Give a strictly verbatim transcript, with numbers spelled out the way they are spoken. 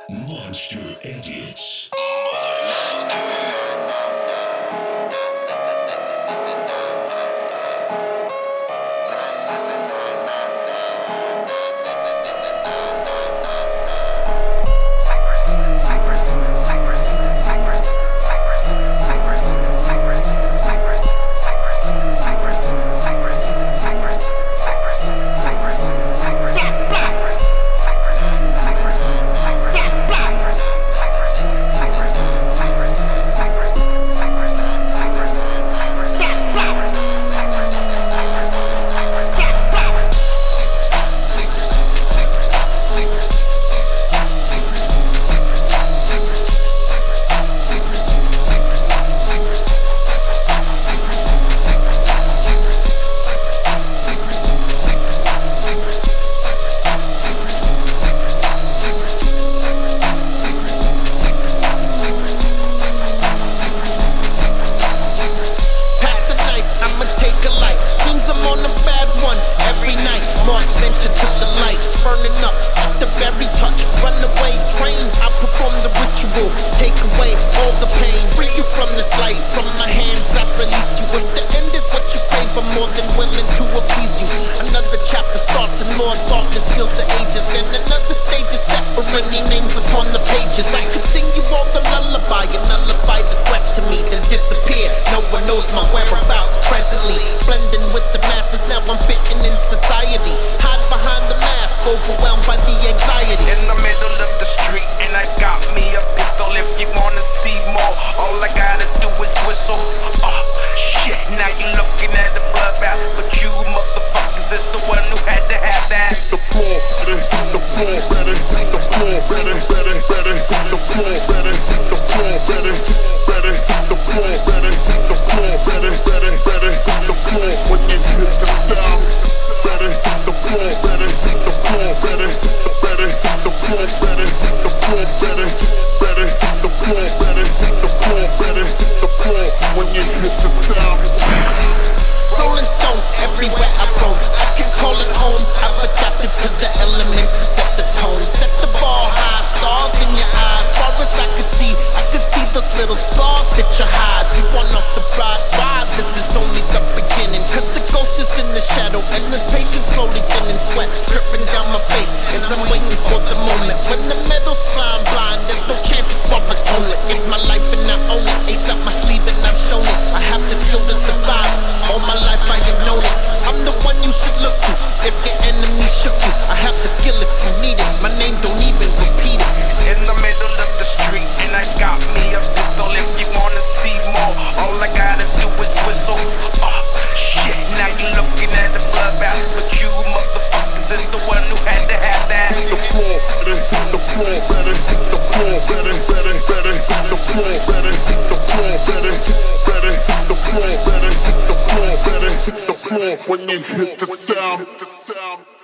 Monster Edits. Adventure to the light, burning up at the very touch. Runaway train, I perform the ritual. Take away all the pain, free you from this life. From my hands, I release you. If the end is what you crave, I'm more than willing to appease you. Another chapter starts and more darkness fills the ages. And another stage is set for any names upon the pages. I could sing you all the lullaby and nullify the threat to me, then disappear. No one knows my whereabouts presently. Blending with the masses, now I'm fitting in society. Hide behind the mask, overwhelmed by the anxiety. In the middle of the street, and I got me a pistol. If you wanna see more, all I gotta do is whistle. Oh, shit, now you looking at the bloodbath. But you motherfuckers is the one who had to have that. The floor, better, the floor, better, the floor, better, better, better, the floor, better, the floor, better, better, the floor, better, the floor, better, better, better, the floor. When you hit the sound, better, the floor, better, the floor, better, better, the floor, better, the floor, better, better, the floor, better, the floor, better, the floor. When you hit the sound. Rolling stone, everywhere I roam, I can call it home. I've adapted to the elements who set the tone. Set the bar high, stars in your eyes. Far as I could see, I could see those little scars that you hide. You want off the ride, ride, this is only the beginning. Cause the ghost is in the shadow, and this patience slowly thinning. Sweat dripping down my face as I'm waiting for the moment. When the metal's flying blind, there's no chances for atonement. It's my life and I own it, ace up my sleeve and I've shown it. I have the skill to survive, all my life I have known it. I'm the one you should look to if your enemy shook you. I have the skill if you need it. My name don't even repeat it. In the middle of the street, and I got me a pistol. If you wanna see more, all I gotta do is whistle. Oh, shit, now you looking at the bloodbath. But you motherfuckers is the one who had to have that. The floor, better, the floor, better, the floor, better, better, better, the floor, better, the floor, better, better, the floor, better, the floor, better, the floor. When you hit the sound, the sound.